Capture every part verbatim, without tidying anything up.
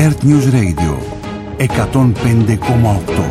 Earth News Radio εκατόν πέντε κόμμα οκτώ.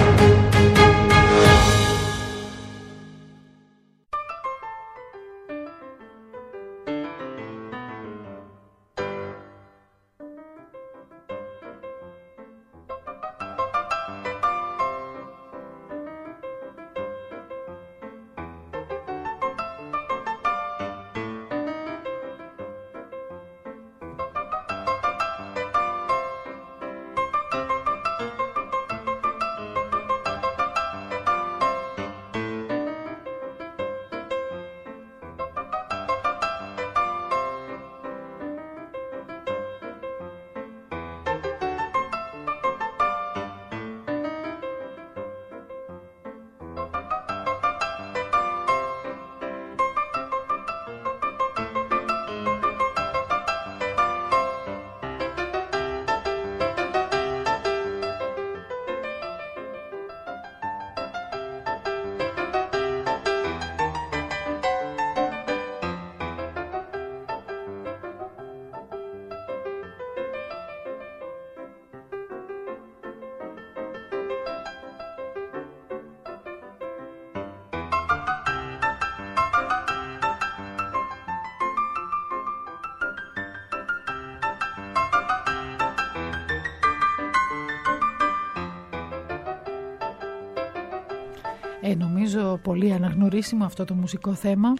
Ε, νομίζω πολύ αναγνωρίσιμο αυτό το μουσικό θέμα.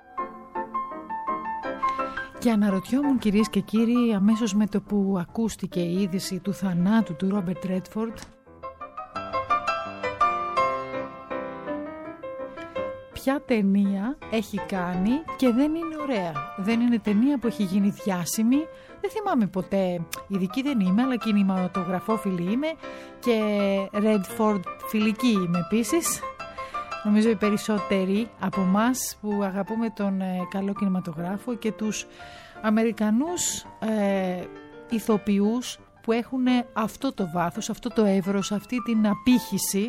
Και αναρωτιόμουν, κυρίες και κύριοι, αμέσως με το που ακούστηκε η είδηση του θανάτου του Ρόμπερτ Ρέντφορντ, ποια ταινία έχει κάνει και δεν είναι ωραία. Δεν είναι ταινία που έχει γίνει διάσημη. Δεν θυμάμαι ποτέ, ειδική δεν είμαι, αλλά κινηματογραφόφιλη είμαι και Ρέντφορντ φιλική είμαι επίσης. Νομίζω οι περισσότεροι από εμάς που αγαπούμε τον ε, καλό κινηματογράφο και τους Αμερικανούς ε, ηθοποιούς που έχουν αυτό το βάθος, αυτό το εύρος, αυτή την απήχηση.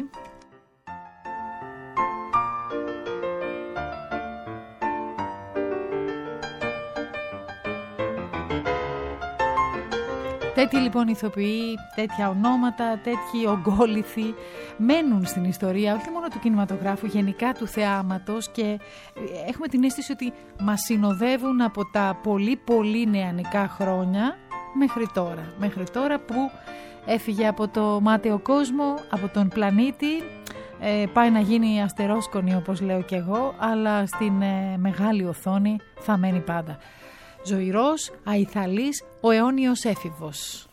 Τέτοιοι λοιπόν ηθοποιοί, τέτοια ονόματα, τέτοιοι ογκόληθοι μένουν στην ιστορία όχι μόνο του κινηματογράφου, γενικά του θεάματος, και έχουμε την αίσθηση ότι μας συνοδεύουν από τα πολύ πολύ νεανικά χρόνια μέχρι τώρα. Μέχρι τώρα που έφυγε από το μάταιο κόσμο, από τον πλανήτη, ε, πάει να γίνει αστερόσκονη όπως λέω και εγώ, αλλά στην ε, μεγάλη οθόνη θα μένει πάντα. Ζωηρός, αϊθαλής, ο αιώνιος έφηβος.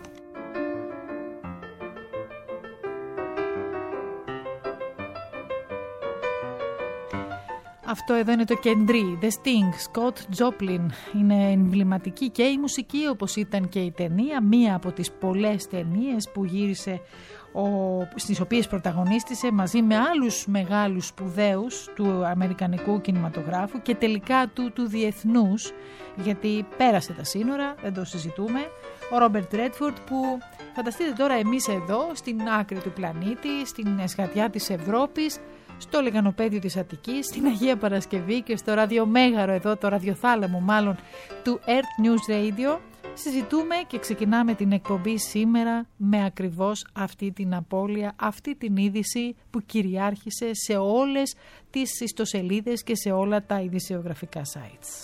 Αυτό εδώ είναι το κεντρί, The Sting, Scott Joplin. Είναι εμβληματική και η μουσική όπως ήταν και η ταινία, μία από τις πολλές ταινίες που γύρισε, ο, στις οποίες πρωταγωνίστησε μαζί με άλλους μεγάλους σπουδαίους του αμερικανικού κινηματογράφου και τελικά του, του διεθνούς, γιατί πέρασε τα σύνορα, δεν το συζητούμε, ο Ρόμπερτ Ρέντφορντ, που φανταστείτε τώρα εμείς εδώ στην άκρη του πλανήτη, στην εσχατιά της Ευρώπης, στο λεγανοπέδιο της Αττικής, στην Αγία Παρασκευή και στο ραδιομέγαρο εδώ, το ραδιοθάλαμο μάλλον του Earth News Radio, συζητούμε και ξεκινάμε την εκπομπή σήμερα με ακριβώς αυτή την απώλεια, αυτή την είδηση που κυριάρχησε σε όλες τις ιστοσελίδες και σε όλα τα ειδησιογραφικά sites.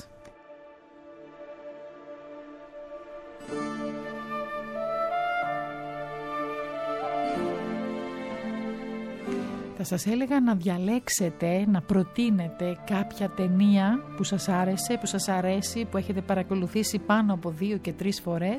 Θα σας έλεγα να διαλέξετε, να προτείνετε κάποια ταινία που σας άρεσε, που σας αρέσει, που έχετε παρακολουθήσει πάνω από δύο και τρεις φορές.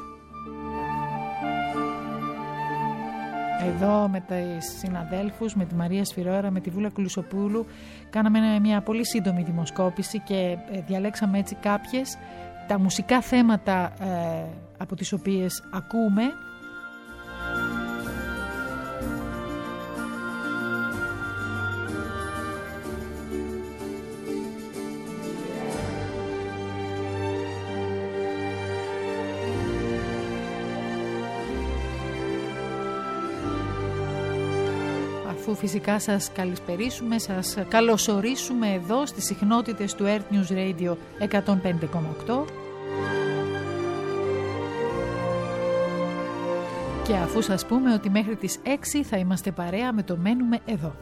Εδώ με τις συναδέλφους, με τη Μαρία Σφυρόερα, με τη Βούλα Κουλουσοπούλου, κάναμε μια πολύ σύντομη δημοσκόπηση και διαλέξαμε έτσι κάποιες, τα μουσικά θέματα ε, από τις οποίες ακούμε. Αφού φυσικά σας καλησπερίσουμε, σας καλωσορίσουμε εδώ στις συχνότητες του Earth News Radio εκατόν πέντε κόμμα οκτώ. Και αφού σας πούμε ότι μέχρι τις έξι θα είμαστε παρέα με το Μένουμε Εδώ.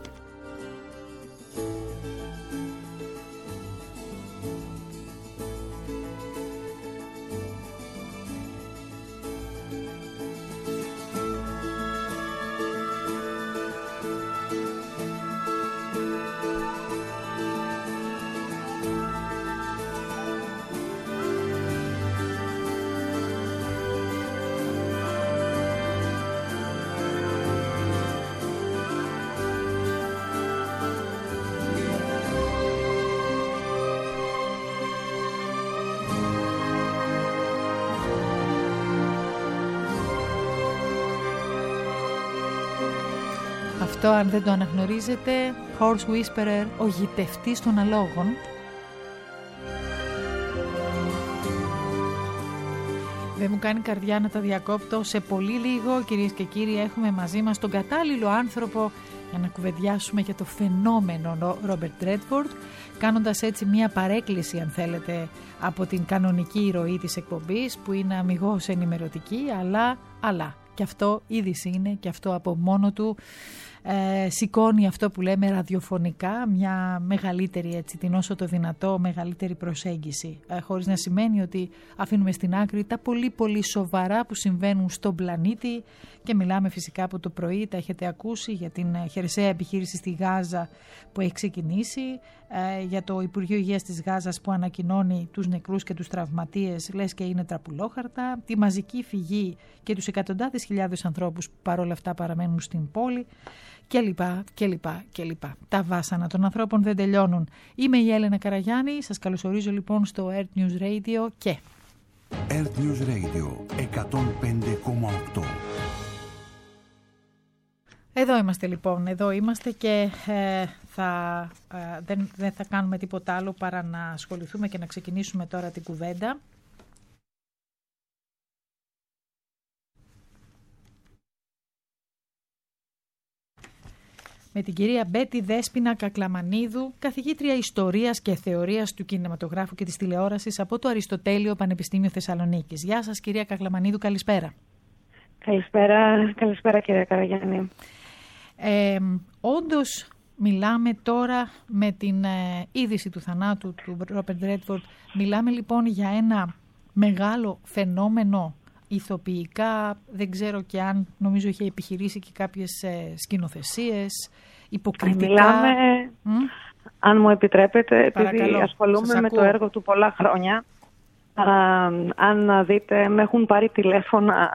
Αυτό, αν δεν το αναγνωρίζετε, Horse Whisperer, ο γητευτής των αλόγων. Δεν μου κάνει καρδιά να τα διακόπτω. Σε πολύ λίγο, κυρίες και κύριοι, έχουμε μαζί μας τον κατάλληλο άνθρωπο για να κουβεντιάσουμε για το φαινόμενο Ρόμπερτ Ρέντφορντ, κάνοντας έτσι μια παρέκκληση, αν θέλετε, από την κανονική ροή της εκπομπής, που είναι αμιγώς ενημερωτική, αλλά, αλλά. Και αυτό είδηση είναι, και αυτό από μόνο του ε, σηκώνει αυτό που λέμε ραδιοφωνικά μια μεγαλύτερη, έτσι, την όσο το δυνατό μεγαλύτερη προσέγγιση, ε, χωρίς να σημαίνει ότι αφήνουμε στην άκρη τα πολύ πολύ σοβαρά που συμβαίνουν στον πλανήτη. Και μιλάμε φυσικά από το πρωί, τα έχετε ακούσει, για την χερσαία επιχείρηση στη Γάζα που έχει ξεκινήσει, ε, για το Υπουργείο Υγείας της Γάζας που ανακοινώνει τους νεκρούς και τους τραυματίες, λες και είναι τραπουλόχαρτα, τη μαζική φυγή και τους εκατοντάδες χιλιάδες ανθρώπους που παρόλα αυτά παραμένουν στην πόλη, και λοιπά και λοιπά και λοιπά. Τα βάσανα των ανθρώπων δεν τελειώνουν. Είμαι η Έλενα Καραγιάννη, σας καλωσορίζω λοιπόν στο Earth News Radio και... Earth News Radio εκατόν πέντε κόμμα οκτώ. Εδώ είμαστε λοιπόν, εδώ είμαστε και ε, θα, ε, δεν, δεν θα κάνουμε τίποτα άλλο παρά να ασχοληθούμε και να ξεκινήσουμε τώρα την κουβέντα. Με την κυρία Μπέτη Δέσποινα Κακλαμανίδου, καθηγήτρια ιστορίας και θεωρίας του κινηματογράφου και της τηλεόρασης από το Αριστοτέλειο Πανεπιστήμιο Θεσσαλονίκης. Γεια σας κυρία Κακλαμανίδου, καλησπέρα. Καλησπέρα, καλησπέρα κυρία Καραγιάννη. Ε, όντως μιλάμε τώρα με την ε, είδηση του θανάτου του Ρόμπερτ Ρέντφορντ, μιλάμε λοιπόν για ένα μεγάλο φαινόμενο ηθοποιικά, δεν ξέρω και αν, νομίζω είχε επιχειρήσει και κάποιες ε, σκηνοθεσίες, υποκριτικά. Μιλάμε, mm? αν μου επιτρέπετε, Παρακαλώ, επειδή ασχολούμαι με το έργο του πολλά χρόνια, α, αν δείτε, με έχουν πάρει τηλέφωνα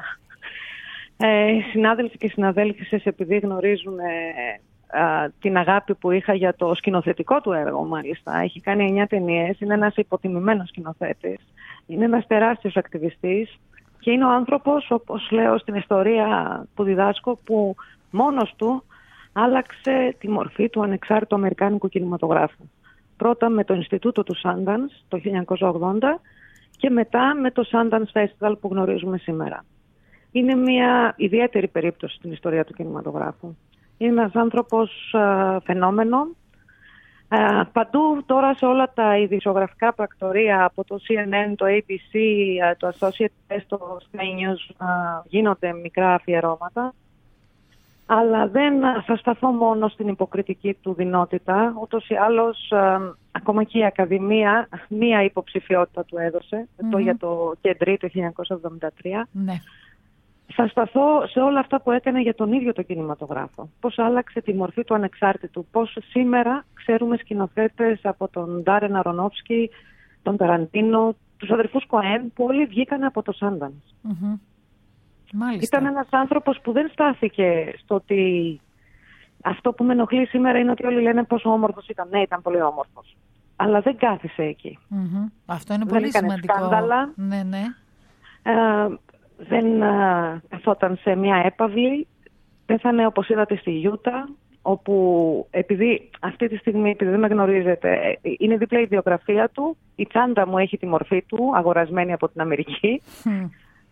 ε, συνάδελφοι και συναδέλφισες, επειδή γνωρίζουν ε, α, την αγάπη που είχα για το σκηνοθετικό του έργο, μάλιστα. Έχει κάνει εννιά ταινίες, είναι ένας υποτιμημένος σκηνοθέτης, είναι ένας τεράστιος ακτιβιστής. Και είναι ο άνθρωπος, όπως λέω στην ιστορία που διδάσκω, που μόνος του άλλαξε τη μορφή του ανεξάρτητου αμερικάνικου κινηματογράφου. Πρώτα με το Ινστιτούτο του Sundance το χίλια εννιακόσια ογδόντα και μετά με το Sundance Festival που γνωρίζουμε σήμερα. Είναι μια ιδιαίτερη περίπτωση στην ιστορία του κινηματογράφου. Είναι ένας άνθρωπος α, φαινόμενο. Uh, παντού τώρα σε όλα τα ειδησιογραφικά πρακτορία, από το σι εν εν, το έι μπι σι, uh, το Associated Press, το Sky News, uh, γίνονται μικρά αφιερώματα. Αλλά δεν uh, θα σταθώ μόνο στην υποκριτική του δεινότητα. Ούτως ή άλλως, uh, ακόμα και η Ακαδημία μία υποψηφιότητα του έδωσε, mm-hmm. το για το Κεντρί το χίλια εννιακόσια εβδομήντα τρία. Ναι. Θα σταθώ σε όλα αυτά που έκανε για τον ίδιο τον κινηματογράφο. Πώς άλλαξε τη μορφή του ανεξάρτητου. Πώς σήμερα ξέρουμε σκηνοθέτες από τον Ντάρεν Αρονόφσκι, τον Ταραντίνο, τους αδερφούς Κοέν, που όλοι βγήκαν από το Sundance. Mm-hmm. Μάλιστα. Ήταν ένας άνθρωπος που δεν στάθηκε στο ότι αυτό που με ενοχλεί σήμερα είναι ότι όλοι λένε πόσο όμορφος ήταν. Ναι, ήταν πολύ όμορφος. Αλλά δεν κάθισε εκεί. Mm-hmm. Αυτό είναι δεν πολύ σημαντικό. Σκάνδαλα. Ναι, ναι. Ε, δεν uh, καθόταν σε μια έπαυλη, πέθανε όπως είδατε στη Γιούτα, όπου επειδή αυτή τη στιγμή, επειδή δεν με γνωρίζετε, είναι δίπλα η βιογραφία του, η τσάντα μου έχει τη μορφή του, αγορασμένη από την Αμερική. Mm.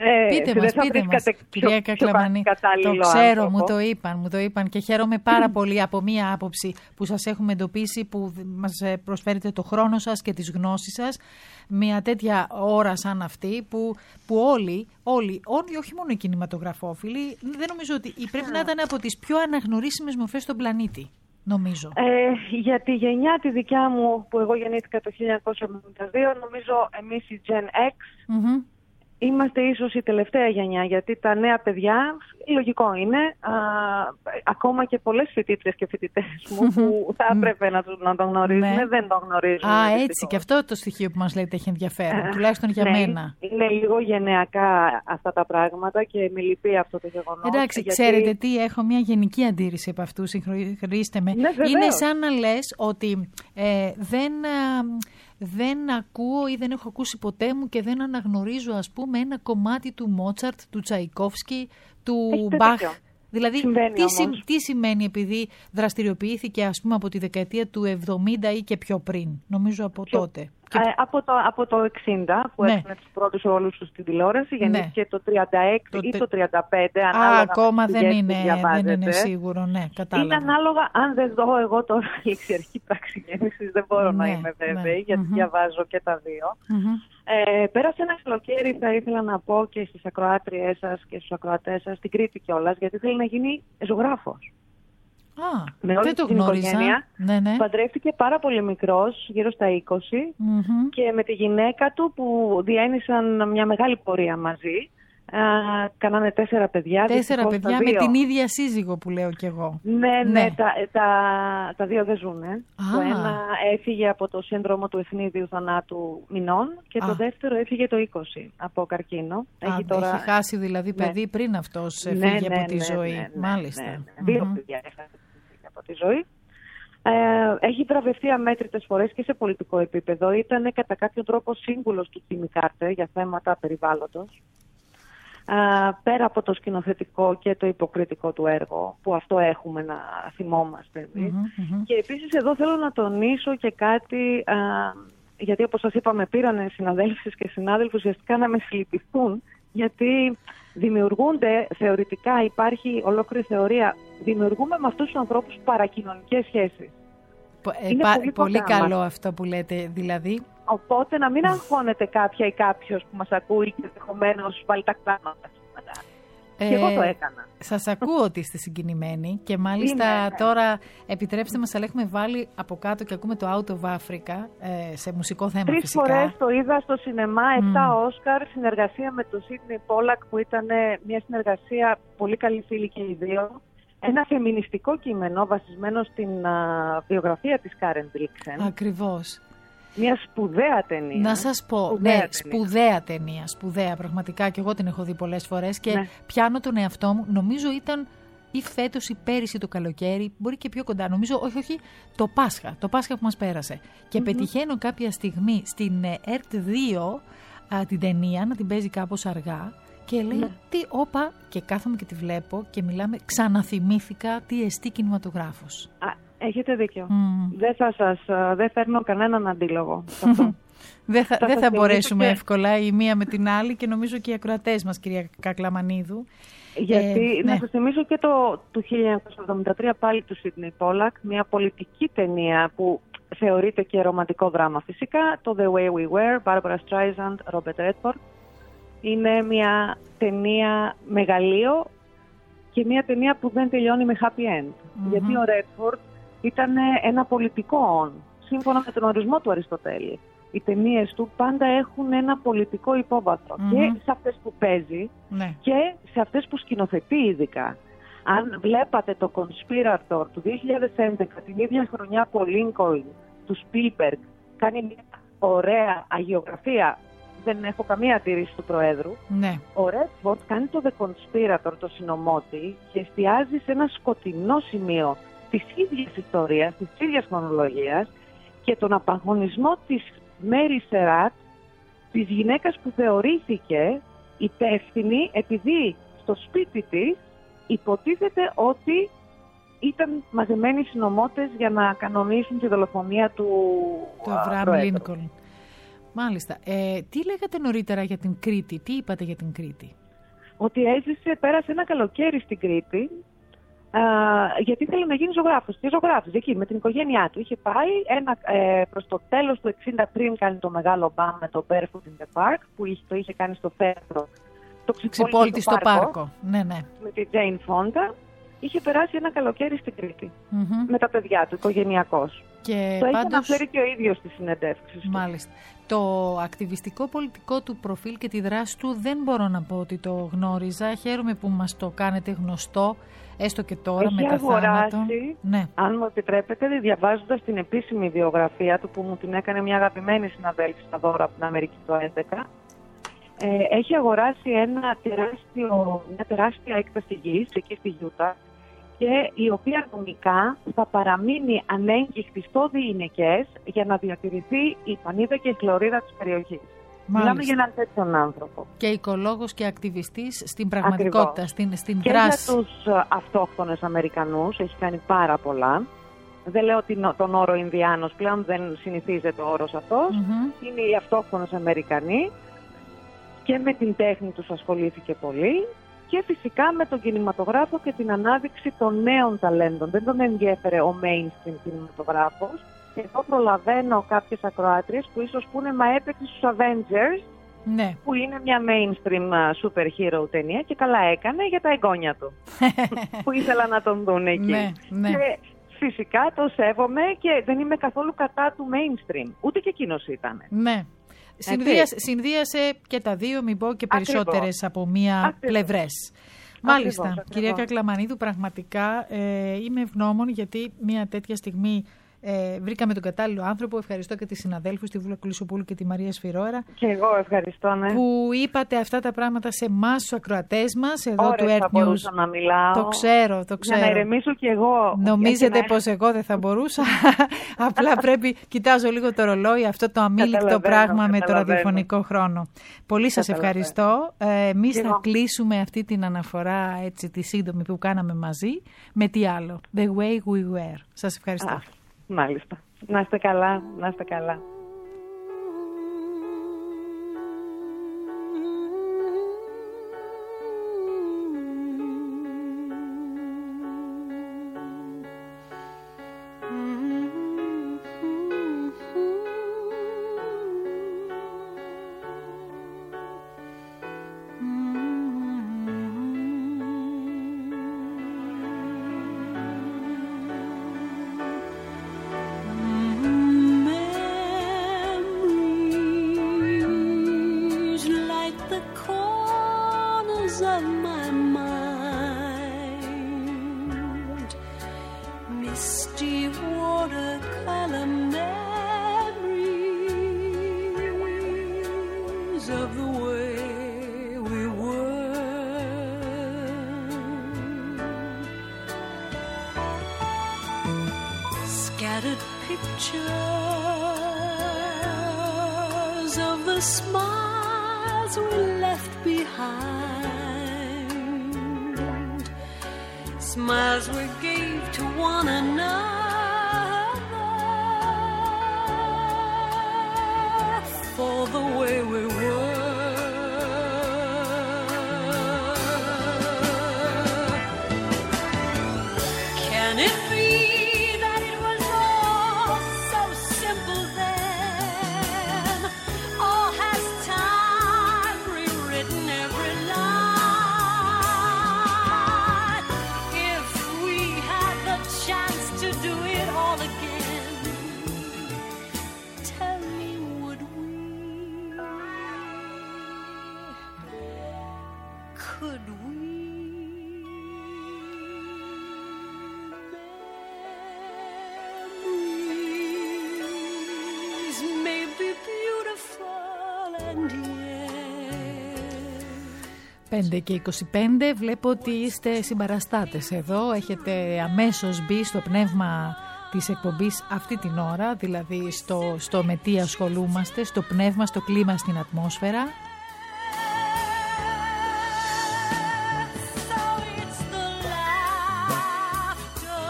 Ε, πείτε μας, πείτε μας, κυρία Κακλαμανή. Το ξέρω, άνθρωπο. μου το είπαν, μου το είπαν και χαίρομαι πάρα πολύ από μία άποψη που σας έχουμε εντοπίσει, που μας προσφέρετε το χρόνο σας και τις γνώσεις σας. Μια τέτοια ώρα σαν αυτή που, που όλοι, όλοι, όλοι, όχι μόνο οι κινηματογραφόφιλοι, δεν νομίζω ότι πρέπει να ήταν από τις πιο αναγνωρίσιμες μορφές στον πλανήτη. Νομίζω. Ε, για τη γενιά τη δικιά μου, που εγώ γεννήθηκα το χίλια εννιακόσια εβδομήντα δύο, νομίζω εμείς η Gen X mm-hmm. είμαστε ίσως η τελευταία γενιά, γιατί τα νέα παιδιά, λογικό είναι, α, ακόμα και πολλές φοιτήτρες και φοιτητές μου που θα έπρεπε να, να τον γνωρίζουν, ναι. δεν τον γνωρίζουν. Α, έτσι, δυστυχώς. Και αυτό το στοιχείο που μας λέτε έχει ενδιαφέρον, τουλάχιστον για ναι, μένα. Είναι λίγο γενεακά αυτά τα πράγματα και με λυπεί αυτό το γεγονός. Εντάξει, γιατί... ξέρετε τι, έχω μια γενική αντίρρηση από αυτού, συγχωρήστε με. Ναι, είναι σαν να λες ότι ε, δεν... δεν ακούω ή δεν έχω ακούσει ποτέ μου και δεν αναγνωρίζω, ας πούμε, ένα κομμάτι του Μότσαρτ, του Τσαϊκόφσκι, του Μπαχ. Δηλαδή, τι, συ, τι σημαίνει επειδή δραστηριοποιήθηκε, ας πούμε, από τη δεκαετία του εβδομήντα ή και πιο πριν, νομίζω από πιο, τότε. Ε, από, το, από το εξήντα, που ναι. έκανε τους πρώτους ρόλους του στην τηλεόραση, γεννήθηκε ναι. το τριάντα έξι το... ή το τριάντα πέντε, ανάλογα. Α, ακόμα δεν είναι, δεν είναι σίγουρο, ναι, κατάλαβα. Είναι ανάλογα, αν δεν δω εγώ τώρα ληξιαρχική πράξη γέννησης, δεν μπορώ ναι, να είμαι βέβαιη, ναι. γιατί mm-hmm. διαβάζω και τα δύο. Mm-hmm. Ε, πέρασε ένα καλοκαίρι, θα ήθελα να πω και στις ακροάτριές σας και στους ακροατές σας, στην Κρήτη κιόλας, γιατί θέλει να γίνει ζωγράφος. Α, με όλη δεν το την γνώριζα. Οικογένεια, ναι, ναι. Παντρεύτηκε πάρα πολύ μικρός, γύρω στα είκοσι, mm-hmm. και με τη γυναίκα του που διένυσαν μια μεγάλη πορεία μαζί. Α, κάνανε τέσσερα παιδιά. Τέσσερα παιδιά με την ίδια σύζυγο που λέω κι εγώ. Ναι, ναι, ναι. Τα, τα, τα δύο δεν ζουνε. Το ένα έφυγε από το σύνδρομο του ευνίδιου θανάτου μηνών και Α. το δεύτερο έφυγε το είκοσι από καρκίνο. Α, έχει, τώρα... έχει χάσει δηλαδή παιδί ναι. πριν αυτός ναι, φύγει ναι, από τη ναι, ζωή. Ναι, ναι, Μάλιστα. Ναι, ναι. Mm-hmm. Δύο παιδιά έχασε από τη ζωή. Ε, έχει βραβευτεί αμέτρητες φορές και σε πολιτικό επίπεδο. Ήταν κατά κάποιο τρόπο σύμβουλος του Τζίμι Κάρτερ για θέματα περιβάλλοντος. Uh, πέρα από το σκηνοθετικό και το υποκριτικό του έργο, που αυτό έχουμε να θυμόμαστε. Mm-hmm, mm-hmm. Και επίσης εδώ θέλω να τονίσω και κάτι, uh, γιατί όπως σας είπαμε πήρανε συναδέλφους και συνάδελφους ουσιαστικά να με συλληπιθούν, γιατί δημιουργούνται θεωρητικά, υπάρχει ολόκληρη θεωρία, δημιουργούμε με αυτούς τους ανθρώπους παρακοινωνικές σχέσεις. Ε, Είναι πα, πολύ, πολύ καλό αυτό που λέτε δηλαδή. Οπότε να μην αγχώνεται κάποια ή κάποιος που μας ακούει και ενδεχομένως βάλει τα κλάματα. Ε, και εγώ το έκανα. Σας ακούω ότι είστε συγκινημένοι και μάλιστα είναι, ναι. τώρα επιτρέψτε μας, αλλά έχουμε βάλει από κάτω και ακούμε το Out of Africa ε, σε μουσικό θέμα. Τρεις φυσικά. Τρεις φορές το είδα στο σινεμά, επτά Όσκαρ, συνεργασία με τον Σίδνεϊ Πόλακ που ήταν μια συνεργασία πολύ καλή φίλη και οι δύο. Ένα φεμινιστικό κείμενο βασισμένο στην α, βιογραφία της Κάρεν Μπλίξεν. Ακριβώς. Μια σπουδαία ταινία. Να σας πω, σπουδαία ναι, ταινία. σπουδαία ταινία, σπουδαία πραγματικά, και εγώ την έχω δει πολλές φορές και ναι. πιάνω τον εαυτό μου, νομίζω ήταν ή φέτος ή πέρυσι το καλοκαίρι, μπορεί και πιο κοντά, νομίζω, όχι, όχι, το Πάσχα, το Πάσχα που μας πέρασε. Και mm-hmm. πετυχαίνω κάποια στιγμή στην ΕΡΤ δύο α, την ταινία να την παίζει κάπως αργά και λέει, ναι. τι, όπα, και κάθομαι και τη βλέπω και μιλάμε, ξαναθυμήθηκα τι εστί κινηματογράφος. Α, έχετε δίκιο. Mm. Δεν θα σας, δεν φέρνω κανέναν αντίλογο. Δεν θα, θα, δε θα μπορέσουμε και... εύκολα η μία με την άλλη και νομίζω και οι ακροατές μας, κυρία Κακλαμανίδου. Γιατί ε, να ναι. σας θυμίσω και το του χίλια εννιακόσια εβδομήντα τρία πάλι του Σίδνεϊ Πόλακ, μια πολιτική ταινία που θεωρείται και ρομαντικό δράμα φυσικά, το The Way We Were, Barbara Streisand, Robert Redford. Είναι μια ταινία μεγαλείο και μια ταινία που δεν τελειώνει με happy end. Mm-hmm. Γιατί ο Redford ήταν ένα πολιτικό on, σύμφωνα με τον ορισμό του Αριστοτέλη. Οι ταινίες του πάντα έχουν ένα πολιτικό υπόβαθρο mm-hmm. και σε αυτές που παίζει ναι. και σε αυτές που σκηνοθετεί ειδικά. Αν βλέπατε το Conspirator του δύο χιλιάδες έντεκα, την ίδια χρονιά που ο Lincoln του Spielberg κάνει μια ωραία αγιογραφία, δεν έχω καμία αντίρρηση του Προέδρου, ναι. ο Redford κάνει το The Conspirator, το συνωμότη, και εστιάζει σε ένα σκοτεινό σημείο της ίδιας ιστορίας, της ίδιας χρονολογίας και τον απαγωνισμό της Μέρι Σεράτ, της γυναίκας που θεωρήθηκε υπεύθυνη επειδή στο σπίτι της υποτίθεται ότι ήταν μαζεμένοι συνωμότες για να κανονίσουν τη δολοφονία του Αβραάμ Λίνκολν. Μάλιστα. Ε, τι λέγατε νωρίτερα για την Κρήτη, τι είπατε για την Κρήτη? Ότι έζησε, πέρασε ένα καλοκαίρι στην Κρήτη, α, γιατί ήθελε να γίνει ζωγράφος. Και ζωγράφος εκεί με την οικογένειά του. Είχε πάει ένα, ε, προς το τέλος του εξήντα, πριν κάνει το μεγάλο μπαμ με το Barefoot in the Park, που είχε, το είχε κάνει στο Φέρτρο. Το Ξυπόλυτη στο πάρκο, πάρκο. Ναι, ναι. Με τη Jane Fonda. Είχε περάσει ένα καλοκαίρι στην Κρήτη. Mm-hmm. Με τα παιδιά του, οικογενειακός. Και το πάντως... έχει αναφέρει και ο ίδιος στις συνεντεύξεις του. Μάλιστα. Το ακτιβιστικό πολιτικό του προφίλ και τη δράση του δεν μπορώ να πω ότι το γνώριζα. Χαίρομαι που μας το κάνετε γνωστό, έστω και τώρα έχει μετά θάνατο. Ναι. Αν μου επιτρέπετε, διαβάζοντας την επίσημη βιογραφία του, που μου την έκανε μια αγαπημένη συναδέλφη στα δώρα από την Αμερική το δύο χιλιάδες έντεκα, ε, έχει αγοράσει ένα τεράστιο, μια τεράστια έκταση γης εκεί στη Γιούτα, και η οποία νομικά θα παραμείνει ανέγκυχτη στο διηνεκές για να διατηρηθεί η πανίδα και η χλωρίδα της περιοχής. Μιλάμε για έναν τέτοιον άνθρωπο. Και οικολόγος και ακτιβιστής στην πραγματικότητα, στην, στην και δράση. Και για τους αυτόχθονες Αμερικανούς έχει κάνει πάρα πολλά. Δεν λέω ότι τον όρο Ινδιάνος πλέον δεν συνηθίζεται ο όρος αυτός. Mm-hmm. Είναι οι αυτόχθονες Αμερικανοί, και με την τέχνη τους ασχολήθηκε πολύ. Και φυσικά με τον κινηματογράφο και την ανάδειξη των νέων ταλέντων. Δεν τον ενδιέφερε ο mainstream κινηματογράφος. Εδώ προλαβαίνω κάποιες ακροάτριες που ίσως πούνε, μα έπαιξε στους Avengers, ναι, που είναι μια mainstream super hero ταινία, και καλά έκανε για τα εγγόνια του που ήθελα να τον δουν εκεί. Ναι, ναι. Και φυσικά το σέβομαι και δεν είμαι καθόλου κατά του mainstream. Ούτε και εκείνος ήταν. Ναι. Συνδύασε, συνδύασε και τα δύο, μην πω και περισσότερες από μία ακριβώς. πλευρές. Μάλιστα, ακριβώς, κυρία ακριβώς. Κακλαμανίδου, πραγματικά ε, είμαι ευγνώμων, γιατί μια τέτοια στιγμή ε, βρήκαμε τον κατάλληλο άνθρωπο. Ευχαριστώ και τις συναδέλφους, τη Βούλα Κουλισσοπούλου και τη Μαρία Σφυρόερα. Και εγώ ευχαριστώ, ναι. Που είπατε αυτά τα πράγματα σε εμάς, τους ακροατές μας, εδώ Ωρες, του Earth θα News. μπορούσα να μιλάω. Το ξέρω, το ξέρω. Για να ηρεμήσω κι εγώ. Νομίζετε να... πως εγώ δεν θα μπορούσα? Απλά πρέπει, κοιτάζω λίγο το ρολόι, αυτό το αμήλικτο πράγμα με το ραδιοφωνικό χρόνο. Πολύ σας ευχαριστώ. Ε, εμείς θα κλείσουμε αυτή την αναφορά, έτσι, τη σύντομη που κάναμε μαζί, με τι άλλο? The way we were. Σας ευχαριστώ. Α, μάλιστα. Να είστε καλά, να είστε καλά. Smiles we gave to one another for the way we were. Can it be that it was all so simple then? Or has time rewritten every line? If we had the chance to do it all again, tell me, would we? Could we? Memories may be beautiful and yet. πέντε και είκοσι πέντε, βλέπω ότι είστε συμπαραστάτες εδώ, έχετε αμέσως μπει στο πνεύμα της εκπομπής αυτή την ώρα, δηλαδή στο, στο με τι ασχολούμαστε, στο πνεύμα, στο κλίμα, στην ατμόσφαιρα. So it's the laughter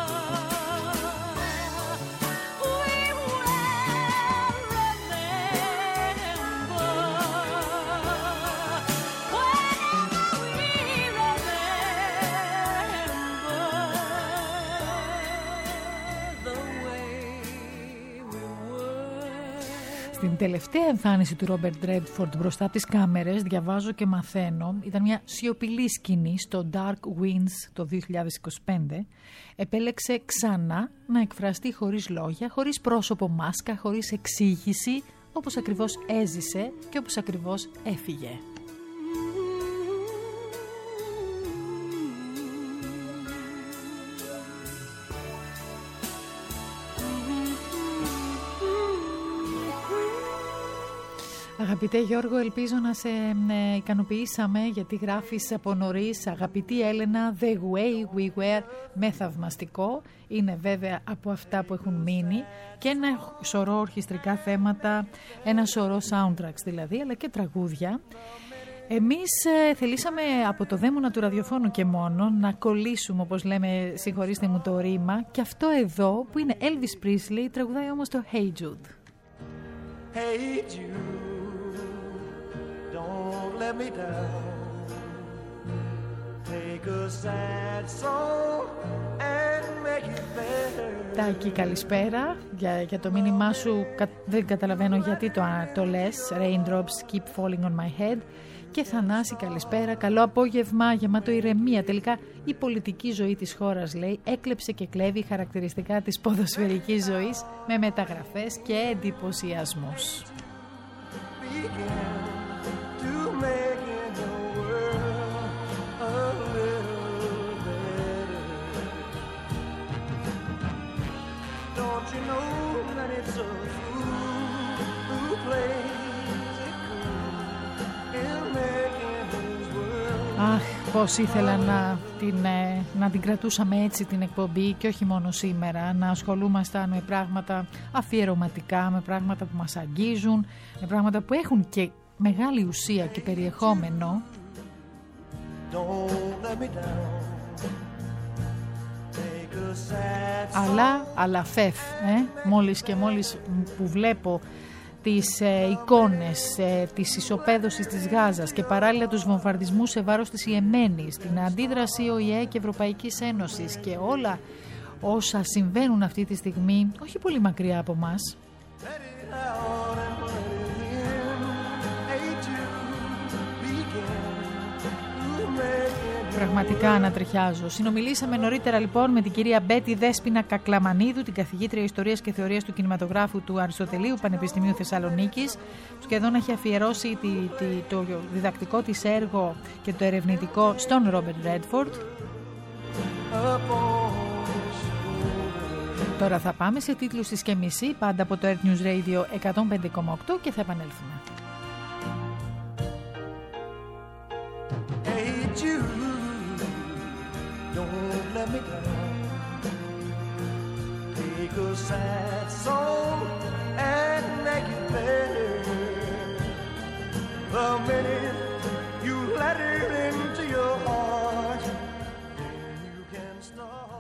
we will remember. στην τελευταία εμφάνιση του Ρόμπερτ Ρέντφορντ μπροστά από τις κάμερες, διαβάζω και μαθαίνω, ήταν μια σιωπηλή σκηνή στο Dark Winds το δύο χιλιάδες είκοσι πέντε. Επέλεξε ξανά να εκφραστεί χωρίς λόγια, χωρίς πρόσωπο μάσκα, χωρίς εξήγηση, όπως ακριβώς έζησε και όπως ακριβώς έφυγε. Αγαπητέ Γιώργο, ελπίζω να σε ε, ικανοποιήσαμε, γιατί γράφεις από νωρίς. Αγαπητή Έλενα, The Way We Were, με θαυμαστικό. Είναι βέβαια από αυτά που έχουν μείνει, και ένα σωρό ορχιστρικά θέματα, ένα σωρό soundtracks δηλαδή, αλλά και τραγούδια. Εμείς ε, θελήσαμε από το δαίμονα του ραδιοφώνου και μόνο να κολλήσουμε, όπως λέμε, συγχωρήστε μου το ρήμα, και αυτό εδώ που είναι Elvis Presley τραγουδάει όμως το Hey Jude. Hey Jude, don't let me down. Take a sad song and make it better. Τάκη, καλησπέρα. Για, για το μήνυμά σου κα, δεν καταλαβαίνω γιατί το, το λες. Raindrops keep falling on my head. Και Θανάση, καλησπέρα. Καλό απόγευμα, γεμάτο ηρεμία. Τελικά η πολιτική ζωή της χώρας, λέει, έκλεψε και κλέβει χαρακτηριστικά της ποδοσφαιρικής ζωής με μεταγραφές και εντυπωσιασμούς. Αχ, πώς ήθελα να την, να την κρατούσαμε έτσι την εκπομπή, και όχι μόνο σήμερα, να ασχολούμασταν με πράγματα αφιερωματικά, με πράγματα που μας αγγίζουν, με πράγματα που έχουν και μεγάλη ουσία και περιεχόμενο. Αλλά, αλλά φεφ, ε, μόλις και μόλις που βλέπω τις ε, εικόνες ε, της ισοπαίδωσης της Γάζας και παράλληλα τους βομβαρδισμούς σε βάρος της Ιεμένης, την αντίδραση Ο Η Ε και Ευρωπαϊκής Ένωσης και όλα όσα συμβαίνουν αυτή τη στιγμή, όχι πολύ μακριά από μας. Πραγματικά ανατριχιάζω. Συνομιλήσαμε νωρίτερα λοιπόν με την κυρία Μπέτη Δέσποινα Κακλαμανίδου, την καθηγήτρια Ιστορίας και Θεωρίας του Κινηματογράφου του Αριστοτελείου Πανεπιστημίου Θεσσαλονίκης. Σχεδόν έχει αφιερώσει τη, τη, το διδακτικό της έργο και το ερευνητικό στον Ρόμπερτ Ρέντφορντ. Τώρα θα πάμε σε τίτλους της και μισή, πάντα από το Earth News Radio εκατόν πέντε κόμμα οκτώ, και θα επανέλθουμε. Let me down. Take a sad song and make it better. The minute you let it into your heart, then you can start.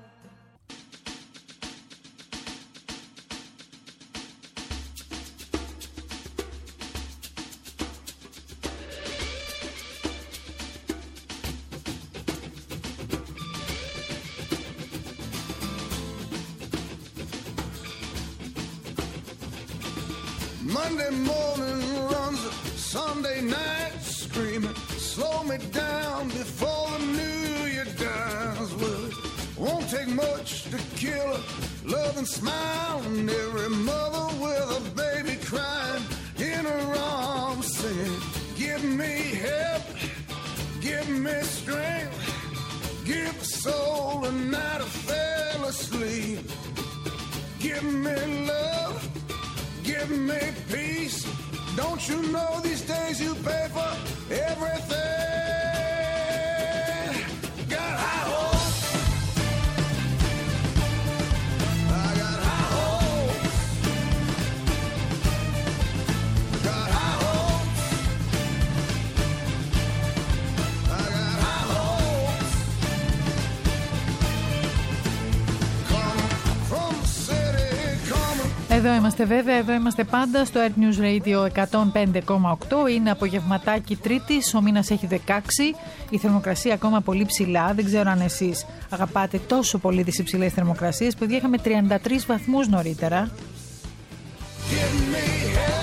Monday morning runs a Sunday night screaming, slow me down before the new year dies. Well, it won't take much to kill a loving smile, and every mother with a baby crying in her arms saying, give me help, give me strength, give the soul a night I fell asleep, give me love, give me peace. Don't you know these days you pay for everything? Got high hopes. I got high hopes. Got high hopes. I got high hopes. Come from the city, come. Εδώ είμαστε βέβαια, εδώ είμαστε πάντα στο Earth News Radio εκατόν πέντε κόμμα οκτώ. Είναι απογευματάκι Τρίτης, ο μήνας έχει δεκαέξι, η θερμοκρασία ακόμα πολύ ψηλά. Δεν ξέρω αν εσείς αγαπάτε τόσο πολύ τις υψηλές θερμοκρασίες. Παιδιά, είχαμε τριάντα τρεις βαθμούς νωρίτερα. Give me help.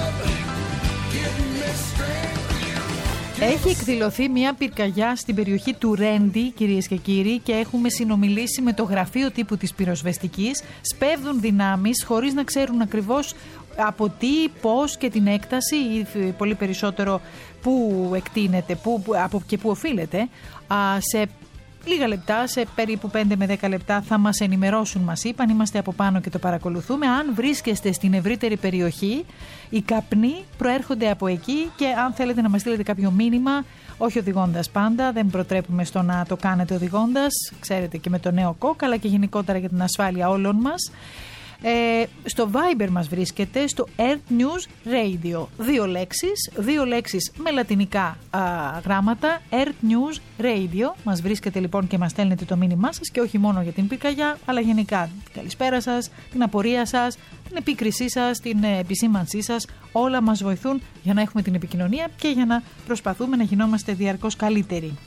Έχει εκδηλωθεί μια πυρκαγιά στην περιοχή του Ρέντι, κυρίες και κύριοι, και έχουμε συνομιλήσει με το γραφείο τύπου της πυροσβεστικής. Σπέβδουν δυνάμεις χωρίς να ξέρουν ακριβώς από τι, πώς και την έκταση ή πολύ περισσότερο πού εκτείνεται, πού, από και πού οφείλεται. Σε λίγα λεπτά, σε περίπου πέντε με δέκα λεπτά θα μας ενημερώσουν, μας είπαν, είμαστε από πάνω και το παρακολουθούμε. Αν βρίσκεστε στην ευρύτερη περιοχή, οι καπνοί προέρχονται από εκεί και αν θέλετε να μας στείλετε κάποιο μήνυμα, όχι οδηγώντας πάντα, δεν προτρέπουμε στο να το κάνετε οδηγώντας, ξέρετε, και με το νέο κόκ, αλλά και γενικότερα για την ασφάλεια όλων μας. Ε, στο Viber μας βρίσκεται στο Earth News Radio. Δύο λέξεις, δύο λέξεις με λατινικά α, γράμματα. Earth News Radio. Μας βρίσκεται λοιπόν και μας στέλνετε το μήνυμά σας και όχι μόνο για την πυρκαγιά, αλλά γενικά την καλησπέρα σας, την απορία σας, την επίκρισή σας, την επισήμανσή σας. Όλα μας βοηθούν για να έχουμε την επικοινωνία και για να προσπαθούμε να γινόμαστε διαρκώς καλύτεροι.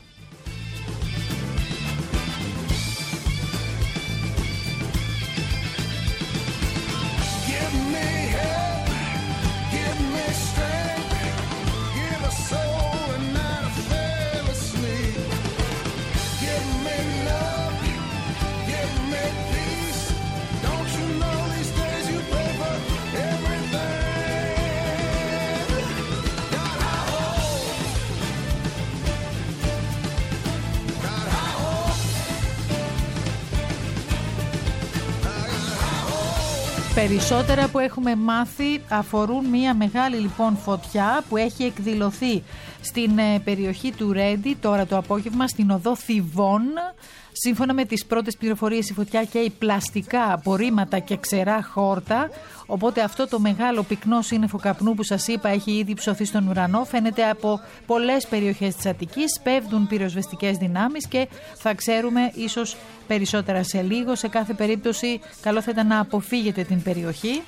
Περισσότερα που έχουμε μάθει αφορούν μια μεγάλη λοιπόν φωτιά που έχει εκδηλωθεί στην ε, περιοχή του Ρέντι τώρα το απόγευμα στην οδό Θηβών. Σύμφωνα με τις πρώτες πληροφορίες, η φωτιά καίει πλαστικά απορρίμματα και ξερά χόρτα, οπότε αυτό το μεγάλο πυκνό σύννεφο καπνού που σας είπα έχει ήδη ψωθεί στον ουρανό. Φαίνεται από πολλές περιοχές της Αττικής, πέφτουν πυροσβεστικές δυνάμεις και θα ξέρουμε ίσως περισσότερα σε λίγο. Σε κάθε περίπτωση καλό θα ήταν να αποφύγετε την περιοχή.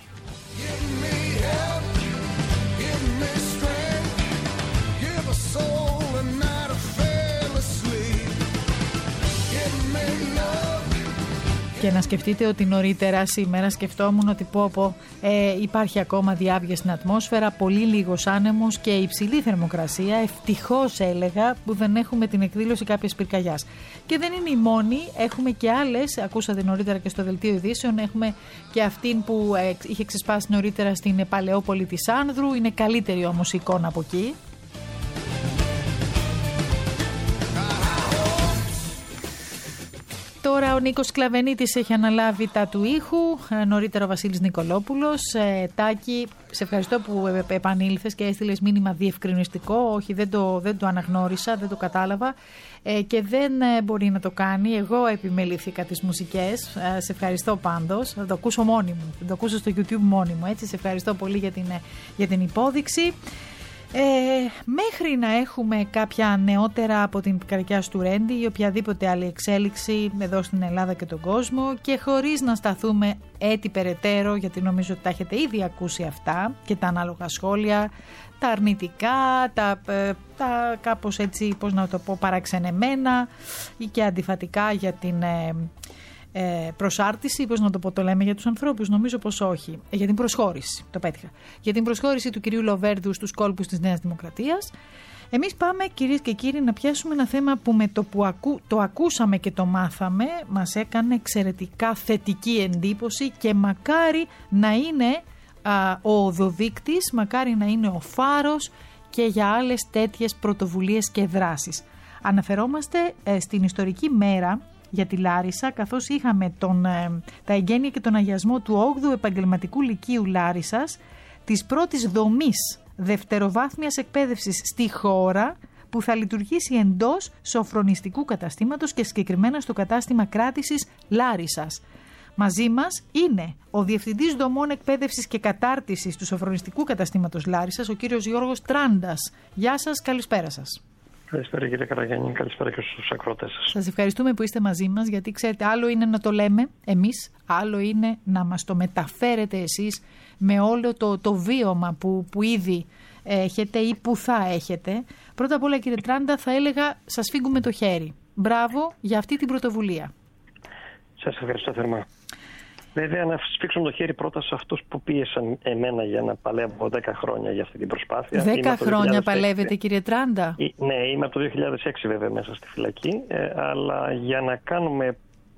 Και να σκεφτείτε ότι νωρίτερα σήμερα σκεφτόμουν ότι πω πω ε, υπάρχει ακόμα διάβγεια στην ατμόσφαιρα, πολύ λίγος άνεμος και υψηλή θερμοκρασία. Ευτυχώς έλεγα που δεν έχουμε την εκδήλωση κάποιας πυρκαγιάς. Και δεν είναι η μόνη, έχουμε και άλλες, ακούσατε νωρίτερα και στο δελτίο ειδήσεων, έχουμε και αυτήν που ε, είχε ξεσπάσει νωρίτερα στην Παλαιόπολη της Άνδρου, είναι καλύτερη όμως η εικόνα από εκεί. Τώρα ο Νίκος Κλαβενίτης έχει αναλάβει τα του ήχου, νωρίτερα ο Βασίλης Νικολόπουλος. Ε, Τάκη, σε ευχαριστώ που επανήλθες και έστειλες μήνυμα διευκρινιστικό. Όχι, δεν το, δεν το αναγνώρισα, δεν το κατάλαβα ε, και δεν ε, μπορεί να το κάνει. Εγώ επιμελήθηκα τις μουσικές. Ε, σε ευχαριστώ πάντως. Θα το ακούσω μόνη μου, θα το ακούσω στο YouTube μόνη μου. Έτσι, σε ευχαριστώ πολύ για την, για την υπόδειξη. Ε, μέχρι να έχουμε κάποια νεότερα από την πυρκαγιά του Ρέντι ή οποιαδήποτε άλλη εξέλιξη εδώ στην Ελλάδα και τον κόσμο και χωρίς να σταθούμε έτη περαιτέρω, γιατί νομίζω ότι τα έχετε ήδη ακούσει αυτά και τα ανάλογα σχόλια, τα αρνητικά, τα, τα κάπως έτσι, πώς να το πω, παραξενεμένα ή και αντιφατικά για την ε, ε, προσάρτηση, πώς να το πω, το λέμε για τους ανθρώπους, νομίζω πως όχι, ε, για την προσχώρηση, το πέτυχα, για την προσχώρηση του κυρίου Λοβέρδου στους κόλπους της Νέας Δημοκρατίας. Εμείς πάμε, κυρίες και κύριοι, να πιάσουμε ένα θέμα που με το που ακού, το ακούσαμε και το μάθαμε μας έκανε εξαιρετικά θετική εντύπωση και μακάρι να είναι α, ο οδοδείκτης, μακάρι να είναι ο φάρος και για άλλες τέτοιες πρωτοβουλίες και δράσεις. Αναφερόμαστε ε, στην ιστορική μέρα για τη Λάρισα, καθώς είχαμε τον, ε, τα εγγένεια και τον αγιασμό του όγδοου Επαγγελματικού Λυκείου Λάρισσας, της πρώτης δομής δευτεροβάθμιας εκπαίδευσης στη χώρα που θα λειτουργήσει εντός σοφρονιστικού καταστήματος και συγκεκριμένα στο κατάστημα κράτησης Λάρισσας. Μαζί μας είναι ο Διευθυντής Δομών Εκπαίδευσης και Κατάρτισης του Σοφρονιστικού Καταστήματος Λάρισσας, ο κύριος Γιώργος Τράντας. Γεια σας, καλησπέρα σας. Καλησπέρα κύριε Καραγιάννη, καλησπέρα και στους ακροατές σας. Σας ευχαριστούμε που είστε μαζί μας, γιατί ξέρετε, άλλο είναι να το λέμε εμείς, άλλο είναι να μας το μεταφέρετε εσείς με όλο το, το βίωμα που, που ήδη έχετε ή που θα έχετε. Πρώτα απ' όλα, κύριε Τράντα, θα έλεγα σας φύγουμε το χέρι. Μπράβο για αυτή την πρωτοβουλία. Σας ευχαριστώ θερμά. Βέβαια, να σφίξουμε το χέρι πρώτα σε αυτούς που πίεσαν εμένα για να παλεύω δέκα χρόνια για αυτή την προσπάθεια. Δέκα χρόνια παλεύετε, κύριε Τράντα. Ναι, είμαι από το δύο χιλιάδες έξι βέβαια μέσα στη φυλακή, ε, αλλά για να κάνουμε...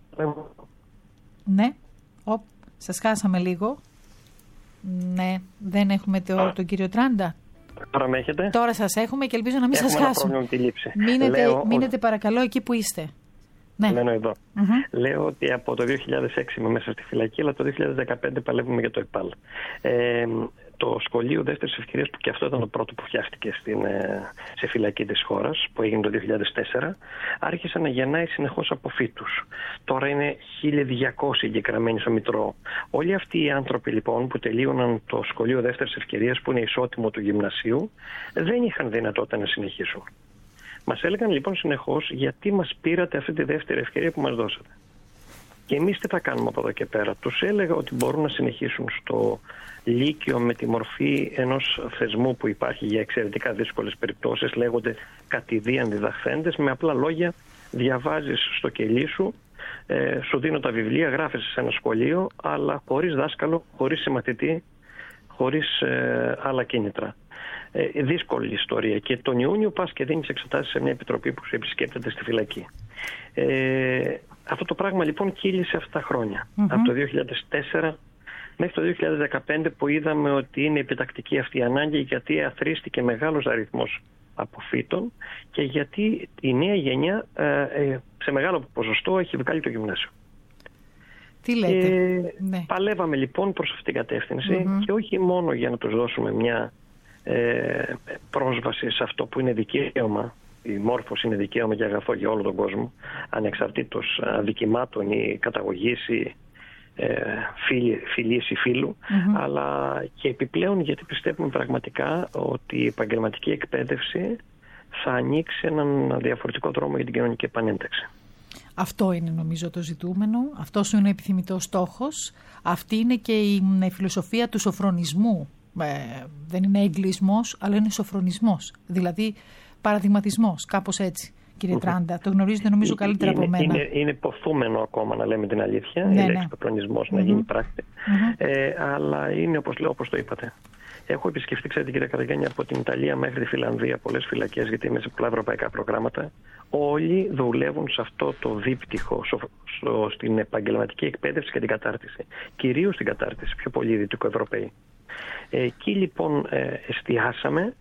Ναι, Οπ, σας χάσαμε λίγο. Ναι, δεν έχουμε το, τον κύριο Τράντα. Τώρα με έχετε. Τώρα σας έχουμε και ελπίζω να μην Έχουμε σας χάσουμε. Ένα πρόβλημα με τη λήψη. Μείνετε, Λέω, μείνετε παρακαλώ εκεί που είστε. Ναι. Μένω εδώ. Mm-hmm. Λέω ότι από το δύο χιλιάδες έξι είμαι μέσα στη φυλακή, αλλά το δύο χιλιάδες δεκαπέντε παλεύουμε για το ΕΠΑΛ. Ε, το σχολείο δεύτερης ευκαιρίας, που και αυτό ήταν το πρώτο που φτιάχτηκε στην, σε φυλακή της χώρας, που έγινε το δύο χιλιάδες τέσσερα, άρχισε να γεννάει συνεχώς αποφύτους. Τώρα είναι χίλια διακόσιοι εγγεγραμμένοι στο Μητρό. Όλοι αυτοί οι άνθρωποι λοιπόν που τελείωναν το σχολείο δεύτερης ευκαιρίας, που είναι ισότιμο του γυμνασίου, δεν είχαν δυνατότητα να συνεχίσουν. Μας έλεγαν λοιπόν συνεχώς, γιατί μας πήρατε αυτή τη δεύτερη ευκαιρία που μας δώσατε. Και εμείς τι θα κάνουμε από εδώ και πέρα. Τους έλεγα ότι μπορούν να συνεχίσουν στο Λύκειο με τη μορφή ενός θεσμού που υπάρχει για εξαιρετικά δύσκολες περιπτώσεις, λέγονται κατηδίαν διδαχθέντες. Με απλά λόγια, διαβάζεις στο κελί σου, ε, σου δίνω τα βιβλία, γράφεις σε ένα σχολείο, αλλά χωρίς δάσκαλο, χωρίς συμμαθητή, χωρίς ε, άλλα κίνητρα. Ε, δύσκολη ιστορία. Και τον Ιούνιο πας και δίνεις εξετάσεις σε μια επιτροπή που σου επισκέπτεται στη φυλακή. Ε, αυτό το πράγμα λοιπόν κύλησε αυτά τα χρόνια. Mm-hmm. Από το δύο χιλιάδες τέσσερα μέχρι το δύο χιλιάδες δεκαπέντε, που είδαμε ότι είναι επιτακτική αυτή η ανάγκη, γιατί αθροίστηκε μεγάλος αριθμός αποφύτων και γιατί η νέα γενιά ε, ε, σε μεγάλο ποσοστό έχει βγάλει το γυμνάσιο. Τι λέτε. Και ναι. Παλεύαμε λοιπόν προς αυτήν την κατεύθυνση mm-hmm. και όχι μόνο για να τους δώσουμε μια ε, πρόσβαση σε αυτό που είναι δικαίωμα. Η μόρφωση είναι δικαίωμα και αγαθό για όλο τον κόσμο, ανεξαρτήτως αδικημάτων ή καταγωγής ή ε, φιλής ή φίλου, mm-hmm. αλλά και επιπλέον γιατί πιστεύουμε πραγματικά ότι η επαγγελματική εκπαίδευση θα ανοίξει έναν διαφορετικό δρόμο για την κοινωνική επανένταξη. Αυτό είναι νομίζω το ζητούμενο, αυτός είναι ο επιθυμητός στόχος, αυτή είναι και η φιλοσοφία του σοφρονισμού. Ε, δεν είναι εγκλισμός, αλλά είναι σοφρονισμός, δηλαδή παραδειγματισμός, κάπως έτσι. Κύριε mm-hmm. Τράντα, το γνωρίζετε νομίζω καλύτερα είναι, από μένα. Είναι, είναι ποθούμενο ακόμα, να λέμε την αλήθεια, ναι, η ναι. λέξη πεπρονισμός mm-hmm. να γίνει πράξη, mm-hmm. ε, αλλά είναι όπως λέω, όπως το είπατε. Έχω επισκεφτεί, ξέρετε κύριε Καραγιάννη, από την Ιταλία μέχρι τη Φιλανδία πολλές φυλακές, γιατί είμαι σε πολλά ευρωπαϊκά προγράμματα. Όλοι δουλεύουν σε αυτό το δίπτυχο, στην επαγγελματική εκπαίδευση και την κατάρτιση. Κυρίως την κατάρτιση, πιο πολύ δυτικοευρωπαίοι. Εκεί λοιπόν εστιάσαμε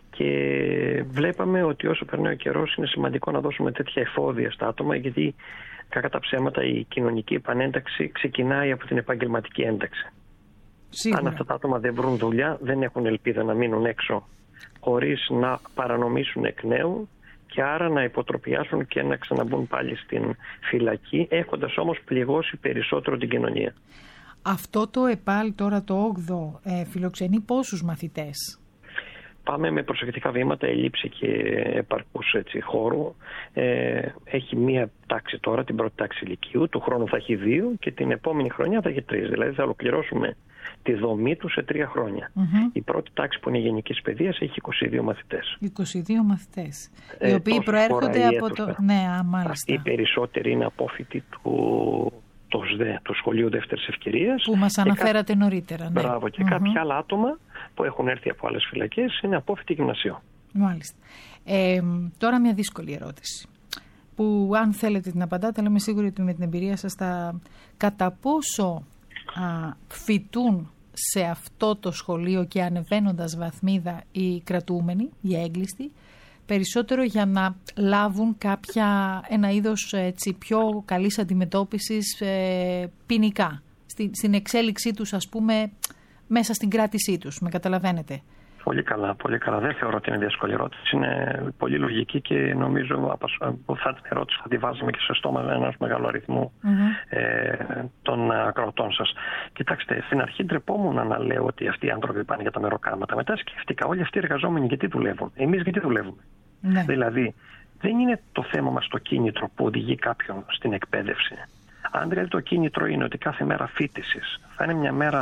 και βλέπαμε ότι όσο περνάει ο καιρός είναι σημαντικό να δώσουμε τέτοια εφόδια στα άτομα, γιατί κακά τα ψέματα η κοινωνική επανένταξη ξεκινάει από την επαγγελματική ένταξη. Σίγουρα. Αν αυτά τα άτομα δεν βρουν δουλειά, δεν έχουν ελπίδα να μείνουν έξω χωρίς να παρανομήσουν εκ νέου και άρα να υποτροπιάσουν και να ξαναμπούν πάλι στην φυλακή, έχοντας όμως πληγώσει περισσότερο την κοινωνία. Αυτό το ΕΠΑΛ τώρα το όγδοο ε, φιλοξενεί πόσους μαθητές? Πάμε με προσεκτικά βήματα, ελλείψη και επαρκούς έτσι, χώρου. Ε, έχει μία τάξη τώρα, την πρώτη τάξη λυκείου, του χρόνου θα έχει δύο και την επόμενη χρονιά θα έχει τρεις. Δηλαδή θα ολοκληρώσουμε τη δομή του σε τρία χρόνια. Mm-hmm. Η πρώτη τάξη που είναι γενικής παιδείας έχει είκοσι δύο μαθητές. είκοσι δύο μαθητές, ε, οι οποίοι προέρχονται από έτους, το... Ναι, α, μάλιστα. Αυτοί οι περισσότεροι είναι απόφοιτοι του... Το, του σχολείου δεύτερης ευκαιρίας. Που μας αναφέρατε κά... νωρίτερα. Ναι. Μπράβο. Και mm-hmm. κάποια άλλα άτομα που έχουν έρθει από άλλες φυλακές είναι απόφοιτοι γυμνασίου. Μάλιστα. Ε, τώρα μια δύσκολη ερώτηση. Που αν θέλετε την απαντάτε, αλλά είμαι σίγουρη ότι με την εμπειρία σας θα... Κατά πόσο α, φοιτούν σε αυτό το σχολείο και ανεβαίνοντας βαθμίδα οι κρατούμενοι, οι έγκλειστοι, περισσότερο για να λάβουν κάποια, ένα είδος έτσι, πιο καλής αντιμετώπισης ε, ποινικά, στη, στην εξέλιξή τους, ας πούμε, μέσα στην κράτησή τους. Με καταλαβαίνετε? Πολύ καλά, πολύ καλά. Δεν θεωρώ ότι είναι δύσκολη ερώτηση. Είναι πολύ λογική και νομίζω που θα την ερώτηση θα τη βάζουμε και στο στόμα ενός μεγάλου αριθμού mm-hmm. ε, των ακροατών σας. Κοιτάξτε, στην αρχή ντρεπόμουν να λέω ότι αυτοί οι άνθρωποι πάνε για τα μεροκάματα. Μετά σκέφτηκα, όλοι αυτοί οι εργαζόμενοι γιατί δουλεύουν. Εμείς γιατί δουλεύουμε. Ναι. Δηλαδή, δεν είναι το θέμα μας το κίνητρο που οδηγεί κάποιον στην εκπαίδευση. Αν δηλαδή το κίνητρο είναι ότι κάθε μέρα φοιτησης θα είναι μια μέρα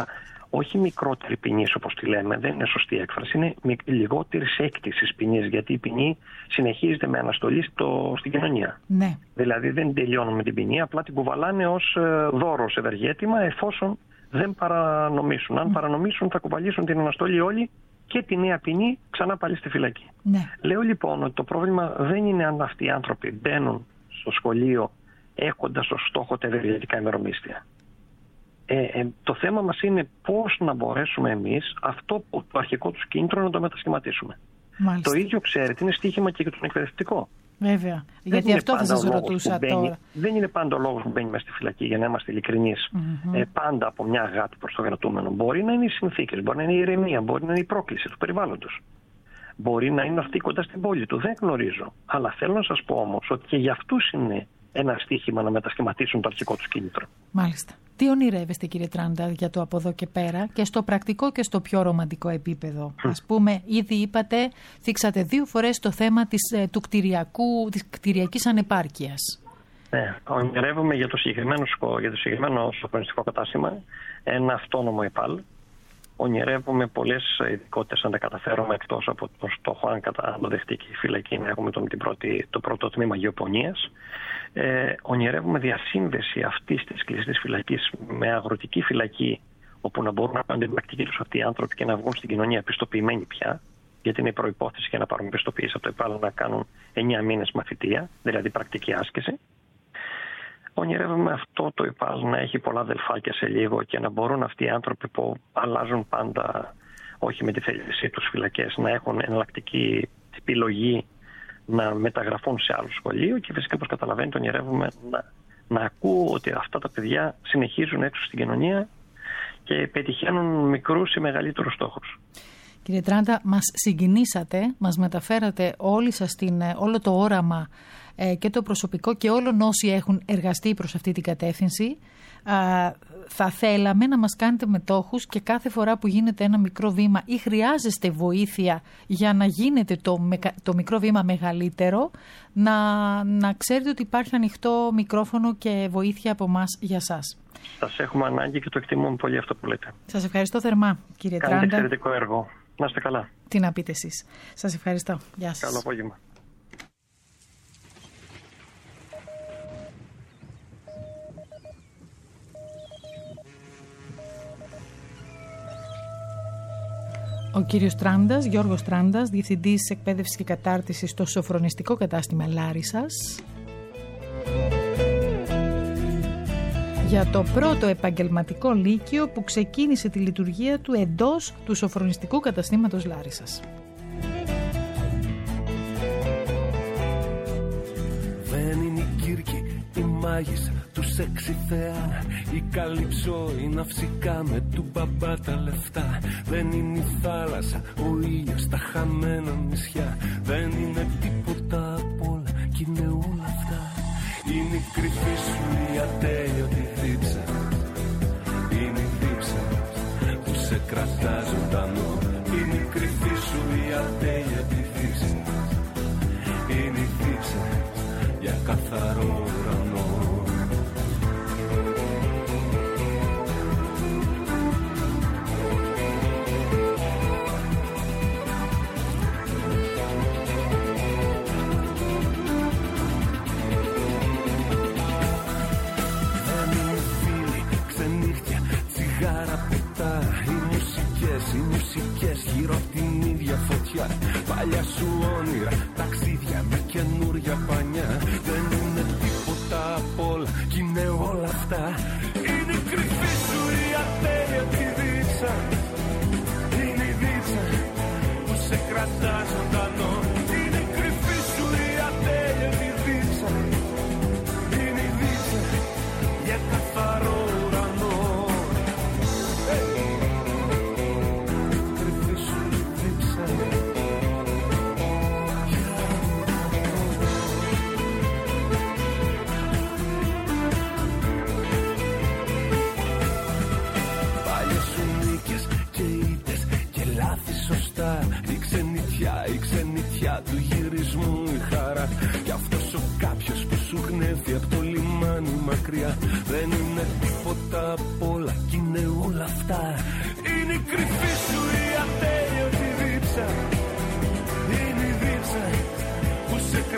όχι μικρότερη ποινής όπως τη λέμε, δεν είναι σωστή έκφραση, είναι λιγότερης έκτησης ποινής, γιατί η ποινή συνεχίζεται με αναστολή στο, στην κοινωνία. Ναι. Δηλαδή δεν τελειώνουν με την ποινή, απλά την κουβαλάνε ως δώρο σε ευεργέτημα εφόσον δεν παρανομήσουν. Αν mm. παρανομήσουν θα κουβαλήσουν την αναστολή όλοι και τη νέα ποινή ξανά πάλι στη φυλακή. Ναι. Λέω λοιπόν ότι το πρόβλημα δεν είναι αν αυτοί οι άνθρωποι μπαίνουν στο σχολείο έχοντας ως στόχο τα ευεργετικά ημερομίσθια. Ε, ε, το θέμα μας είναι πώς να μπορέσουμε εμείς αυτό που το αρχικό τους κίνητρο να το μετασχηματίσουμε. Μάλιστα. Το ίδιο ξέρετε είναι στοίχημα και για τον εκπαιδευτικό. Βέβαια. Δεν γιατί αυτό θα σας ρωτούσα μπαίνει, τώρα. Δεν είναι πάντα ο λόγος που μπαίνει μέσα στη φυλακή, για να είμαστε ειλικρινείς. Mm-hmm. Ε, πάντα από μια αγάπη προς το κρατούμενο. Μπορεί να είναι οι συνθήκες, μπορεί να είναι η ηρεμία, μπορεί να είναι η πρόκληση του περιβάλλοντος. Μπορεί να είναι αυτοί κοντά στην πόλη του. Δεν γνωρίζω. Αλλά θέλω να σας πω όμως ότι και για αυτούς είναι ένα στοίχημα να μετασχηματίσουν το αρχικό τους κίνητρο. Μάλιστα. Τι ονειρεύεστε, κύριε Τράντα, για το από εδώ και πέρα και στο πρακτικό και στο πιο ρομαντικό επίπεδο? Mm. Ας πούμε, ήδη είπατε, θίξατε δύο φορές το θέμα της, του κτηριακού, της κτηριακής ανεπάρκειας. Ναι, ονειρεύομαι για το συγκεκριμένο, για το συγκεκριμένο σοφρονιστικό κατάστημα ένα αυτόνομο ΕΠΑΛ. Ονειρεύομαι πολλές ειδικότητες αν τα καταφέρουμε, εκτός από το στόχο, αν καταδεχτεί και η φυλακή, να έχουμε τον, την πρώτη, το πρώτο τμήμα γεωπονίας. Ε, ονειρεύουμε διασύνδεση αυτής της κλειστής φυλακής με αγροτική φυλακή, όπου να μπορούν να κάνουν την πρακτική τους αυτοί οι άνθρωποι και να βγουν στην κοινωνία πιστοποιημένοι πια, γιατί είναι η προϋπόθεση για να πάρουν πιστοποίηση από το ΕΠΑΛ να κάνουν εννιά μήνες μαθητεία, δηλαδή πρακτική άσκηση. Ονειρεύομαι αυτό το ΕΠΑΛ να έχει πολλά αδελφάκια σε λίγο και να μπορούν αυτοί οι άνθρωποι που αλλάζουν πάντα, όχι με τη θέλησή τους, φυλακές, να έχουν εναλλακτική επιλογή να μεταγραφούν σε άλλο σχολείο και φυσικά, όπως καταλαβαίνετε, ονειρεύομαι να, να ακούω ότι αυτά τα παιδιά συνεχίζουν έξω στην κοινωνία και πετυχαίνουν μικρούς ή μεγαλύτερους στόχους. Κύριε Τράντα, μας συγκινήσατε, μας μεταφέρατε όλοι σας την, όλο το όραμα ε, και το προσωπικό και όλων όσοι έχουν εργαστεί προς αυτή την κατεύθυνση. Α, θα θέλαμε να μας κάνετε μετόχους και κάθε φορά που γίνεται ένα μικρό βήμα ή χρειάζεστε βοήθεια για να γίνεται το, το μικρό βήμα μεγαλύτερο, να, να ξέρετε ότι υπάρχει ανοιχτό μικρόφωνο και βοήθεια από εμάς για σας. Σας έχουμε ανάγκη και το εκτιμούμε πολύ αυτό που λέτε. Σας ευχαριστώ θερμά, κύριε Τράντα. Κάνετε εξαιρετικό έργο. Να είστε καλά. Τι να πείτε εσείς. Σας ευχαριστώ. Γεια σας. Καλό απόγευμα. Ο κύριος Τράντας, Γιώργος Τράντας, Διευθυντής Εκπαίδευσης και Κατάρτισης στο Σοφρονιστικό Κατάστημα Λάρισσας, για το πρώτο επαγγελματικό λύκειο που ξεκίνησε τη λειτουργία του εντός του Σοφρονιστικού Καταστήματος Λάρισσας. Δεν είναι η Κύρκη, η μάγισσα του σεξι θεά, η Καλύψο, η ναυσικά με του μπαμπά τα λεφτά. Δεν είναι η θάλασσα, ο ήλιος, τα χαμένα νησιά. Δεν είναι τίποτα απ' όλα κι είναι όλα αυτά. Είναι η κρυφή σου η ατέλειωτη δίψα. Είναι η δίψα που σε κρατά ζωντανό. Είναι η κρυφή σου η ατέλειωτη δίψα. Είναι η δίψα για καθαρό ουρανό. Οι μουσικές γύρω απ' την ίδια φωτιά. Παλιά σου όνειρα, ταξίδια με καινούρια πανιά. Δεν είναι τίποτα απ' όλα κι είναι όλα αυτά. Είναι η κρυφή σου η ατέλειωτη δίψα. Είναι η δίψα που σε κρατά ζωντανό. Είναι η κρυφή σου η ατέλειωτη δίψα. Είναι η δίψα για καθαρό ουρανό. Η ξενιτιά, η ξενιτιά του γυρισμού η χαρά. Κι αυτός ο κάποιος που σου γνέφει από το λιμάνι μακριά. Δεν είναι τίποτα απ' όλα κι είναι όλα αυτά.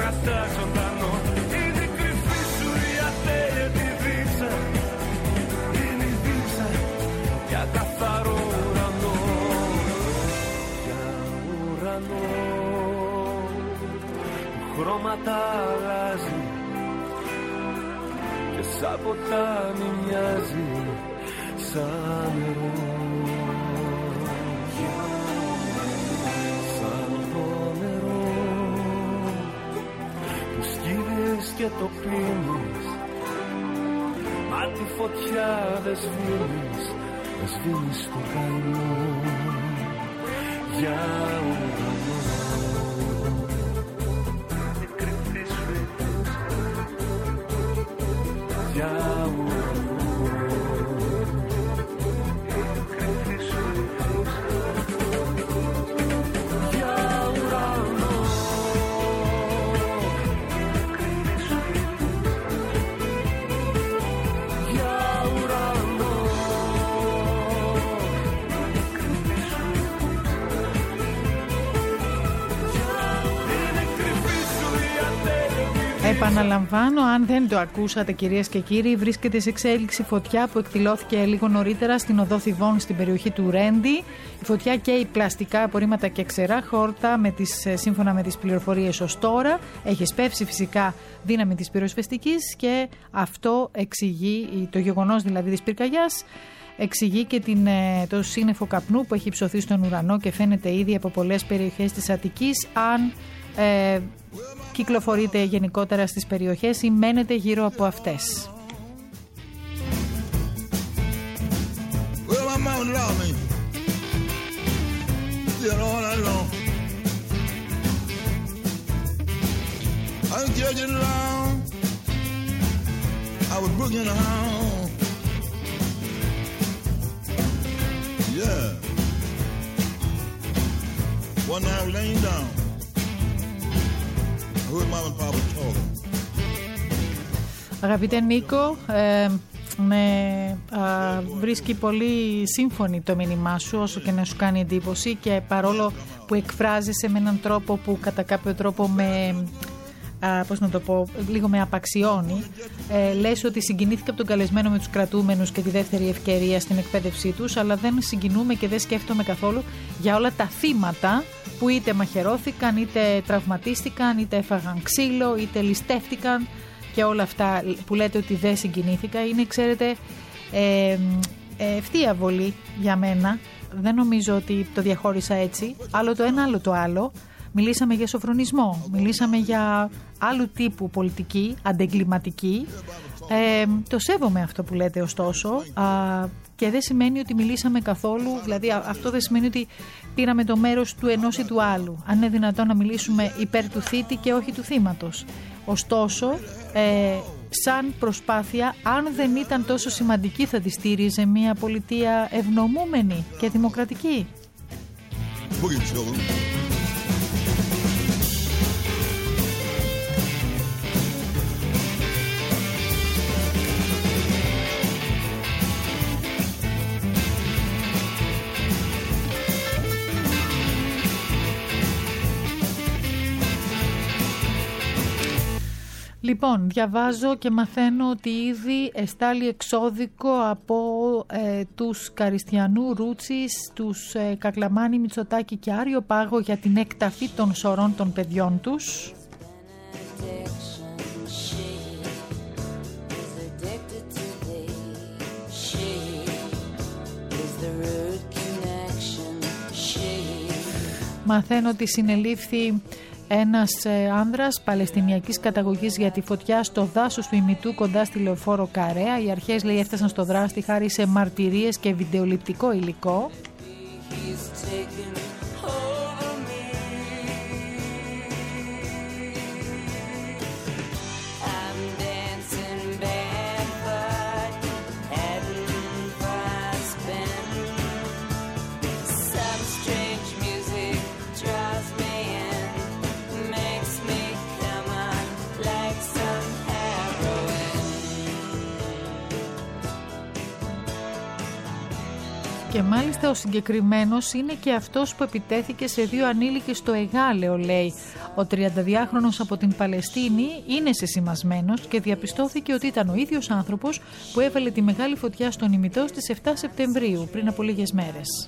σαν ζωντανό. Είναι η κρυφή σου η ατέλειωτη δίψα, είναι η δίψα για καθαρό ουρανό, για ουρανό που χρώματα αλλάζει και σαν ποτάμι μοιάζει σαν νερό. Και το πίνεις, μα τη φωτιά δεν σβήνεις, δεν σβήνεις το καημό για ουρανό. Για ουρανό. Επαναλαμβάνω, αν δεν το ακούσατε κυρίες και κύριοι, βρίσκεται σε εξέλιξη φωτιά που εκδηλώθηκε λίγο νωρίτερα στην οδό Θηβών στην περιοχή του Ρέντι. Η φωτιά καίει πλαστικά απορρίμματα και ξερά χόρτα με τις, σύμφωνα με τις πληροφορίες ως τώρα. Έχει σπεύσει φυσικά δύναμη της πυροσβεστικής και αυτό εξηγεί, το γεγονός δηλαδή της πυρκαγιάς, εξηγεί και την, το σύννεφο καπνού που έχει υψωθεί στον ουρανό και φαίνεται ήδη από πολλές περιοχές της Αττικής. Αν ε, κυκλοφορείτε γενικότερα στις περιοχές ή μένετε γύρω από αυτές. One night I was laying down. I heard mom and papa talking. Αγαπητέ Νίκο, ε, με α, βρίσκει πολύ σύμφωνη το μήνυμά σου, όσο και να σου κάνει εντύπωση, και παρόλο που εκφράζεσαι με έναν τρόπο που κατά κάποιο τρόπο με, α, πώς να το πω, λίγο με απαξιώνει, ε, λες ότι συγκινήθηκα από τον καλεσμένο με τους κρατούμενους και τη δεύτερη ευκαιρία στην εκπαίδευσή τους, αλλά δεν συγκινούμε και δεν σκέφτομαι καθόλου για όλα τα θύματα που είτε μαχαιρώθηκαν, είτε τραυματίστηκαν, είτε έφαγαν ξύλο, είτε ληστεύτηκαν και όλα αυτά που λέτε ότι δεν συγκινήθηκα. Είναι, ξέρετε, ε, ευθεία βολή για μένα. Δεν νομίζω ότι το διαχώρισα έτσι. Άλλο το ένα, άλλο το άλλο. Μιλήσαμε για σοφρονισμό, μιλήσαμε για άλλου τύπου πολιτική, αντεγκληματική. Ε, το σέβομαι αυτό που λέτε ωστόσο, α, και δεν σημαίνει ότι μιλήσαμε καθόλου, δηλαδή αυτό δεν σημαίνει ότι πήραμε το μέρος του ενός ή του άλλου. Αν είναι δυνατόν να μιλήσουμε υπέρ του θήτη και όχι του θύματος. Ωστόσο, ε, σαν προσπάθεια, αν δεν ήταν τόσο σημαντική, θα τη στήριζε μια πολιτεία ευνομούμενη και δημοκρατική. Λοιπόν, διαβάζω και μαθαίνω ότι ήδη εστάλει εξώδικο από ε, τους Καριστιανού, Ρούτσης, τους ε, Κακλαμάνη, Μητσοτάκη και Άριο Πάγο για την εκταφή των σωρών των παιδιών τους. Μαθαίνω ότι συνελήφθη ένας άνδρας παλαιστινιακής καταγωγής για τη φωτιά στο δάσος του Ημιτού κοντά στη Λεωφόρο Καρέα. Οι αρχές, λέει, έφτασαν στο δράστη χάρη σε μαρτυρίες και βιντεοληπτικό υλικό. Και μάλιστα ο συγκεκριμένος είναι και αυτός που επιτέθηκε σε δύο ανήλικες στο Εγάλεο, λέει. Ο τριανταδυάχρονος από την Παλαιστίνη είναι σεσημασμένος και διαπιστώθηκε ότι ήταν ο ίδιος άνθρωπος που έβαλε τη μεγάλη φωτιά στον ημιτό στις εφτά Σεπτεμβρίου, πριν από λίγες μέρες.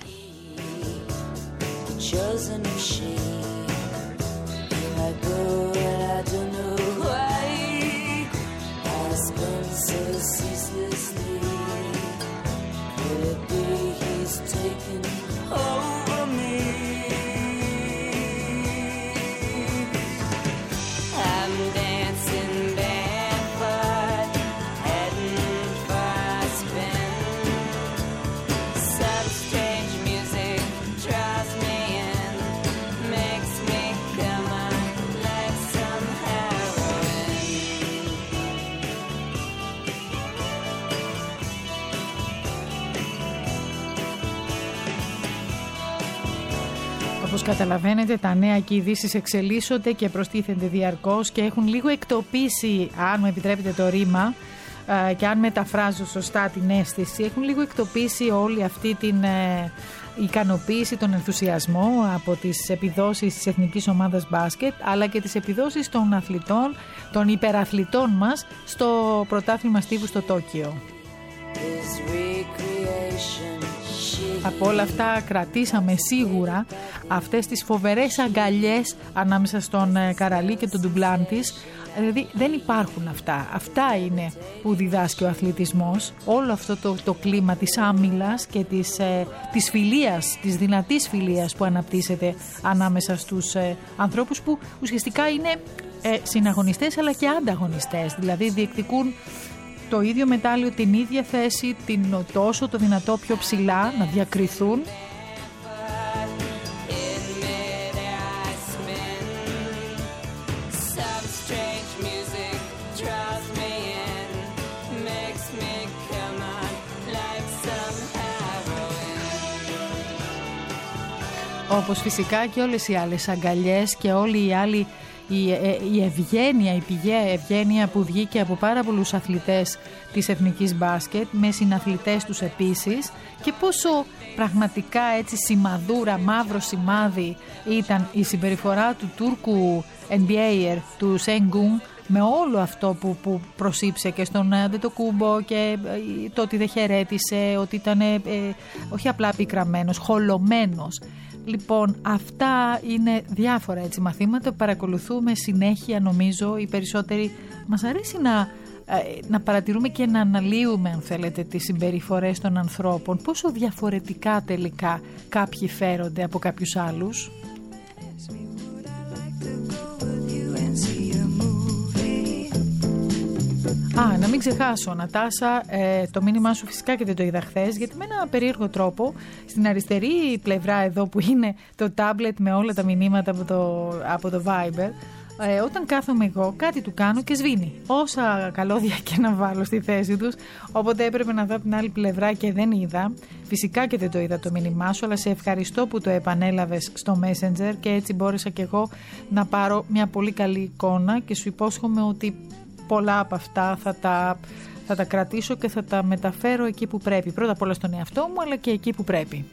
Taking over me. I'm dancing barefoot, heading for a spin. Some strange music draws me in, makes me come on like some heroin. Όπως καταλαβαίνετε, τα νέα και οι ειδήσεις εξελίσσονται και προστίθενται διαρκώς και έχουν λίγο εκτοπίσει, αν μου επιτρέπετε το ρήμα και αν μεταφράζω σωστά την αίσθηση, έχουν λίγο εκτοπίσει όλη αυτή την ε, ικανοποίηση, τον ενθουσιασμό από τις επιδόσεις της εθνικής ομάδας μπάσκετ, αλλά και τις επιδόσεις των αθλητών, των υπεραθλητών μας στο πρωτάθλημα στίβου στο Τόκιο. Από όλα αυτά κρατήσαμε σίγουρα αυτές τις φοβερές αγκαλιές ανάμεσα στον Καραλί και τον Ντουμπλάντης. Δηλαδή δεν υπάρχουν αυτά. Αυτά είναι που διδάσκει ο αθλητισμός. Όλο αυτό το, το κλίμα της άμυλας και της, ε, της φιλίας, της δυνατής φιλίας που αναπτύσσεται ανάμεσα στους ε, ανθρώπους που ουσιαστικά είναι ε, συναγωνιστές αλλά και ανταγωνιστές. Δηλαδή διεκδικούν το ίδιο μετάλλιο, την ίδια θέση, την τόσο το δυνατό πιο ψηλά, να διακριθούν. Όπως φυσικά και όλες οι άλλες αγκαλιές και όλοι οι άλλοι, η, η ευγένεια, η πηγαία ευγένεια που βγήκε από πάρα πολλούς αθλητές της εθνικής μπάσκετ, με συναθλητές τους επίσης, και πόσο πραγματικά έτσι σημαδούρα, μαύρο σημάδι ήταν η συμπεριφορά του Τούρκου N B A του Sengun, με όλο αυτό που, που προσήψε και στον Αντετοκούμπο και το ότι δεν χαιρέτησε, ότι ήταν ε, όχι απλά πικραμένος, χολωμένος. Λοιπόν, αυτά είναι διάφορα έτσι μαθήματα που παρακολουθούμε συνέχεια, νομίζω οι περισσότεροι. Μας αρέσει να, να παρατηρούμε και να αναλύουμε, αν θέλετε, τις συμπεριφορές των ανθρώπων, πόσο διαφορετικά τελικά κάποιοι φέρονται από κάποιους άλλους. Α, να μην ξεχάσω, Νατάσα, ε, το μήνυμά σου φυσικά και δεν το είδα χθες, γιατί με ένα περίεργο τρόπο στην αριστερή πλευρά εδώ που είναι το τάμπλετ με όλα τα μηνύματα από το, από το Viber, ε, όταν κάθομαι εγώ κάτι του κάνω και σβήνει. Όσα καλώδια και να βάλω στη θέση τους, οπότε έπρεπε να δω από την άλλη πλευρά και δεν είδα. Φυσικά και δεν το είδα το μήνυμά σου, αλλά σε ευχαριστώ που το επανέλαβες στο Messenger και έτσι μπόρεσα και εγώ να πάρω μια πολύ καλή εικόνα και σου υπόσχομαι ότι πολλά από αυτά θα τα, θα τα κρατήσω και θα τα μεταφέρω εκεί που πρέπει. Πρώτα απ' όλα στον εαυτό μου, αλλά και εκεί που πρέπει.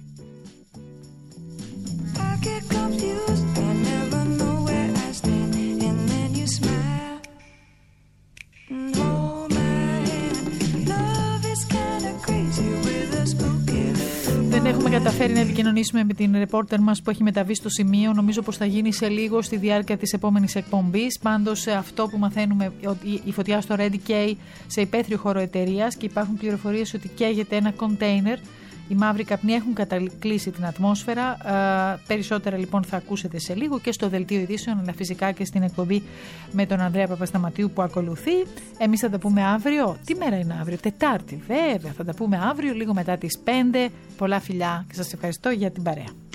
Δεν έχουμε καταφέρει να επικοινωνήσουμε με την ρεπόρτερ μας που έχει μεταβεί στο σημείο. Νομίζω πως θα γίνει σε λίγο στη διάρκεια της επόμενης εκπομπής. Πάντως αυτό που μαθαίνουμε, ότι η φωτιά στο Ρέντι καίει σε υπαίθριο χώρο εταιρείας και υπάρχουν πληροφορίες ότι καίγεται ένα κοντέινερ. Οι μαύροι καπνοί έχουν κατακλείσει την ατμόσφαιρα. Ε, περισσότερα λοιπόν θα ακούσετε σε λίγο και στο δελτίο ειδήσεων, αλλά φυσικά και στην εκπομπή με τον Ανδρέα Παπασταματίου που ακολουθεί. Εμείς θα τα πούμε αύριο. Τι μέρα είναι αύριο? Τετάρτη, βέβαια. Θα τα πούμε αύριο λίγο μετά τις πέντε. Πολλά φιλιά και σας ευχαριστώ για την παρέα.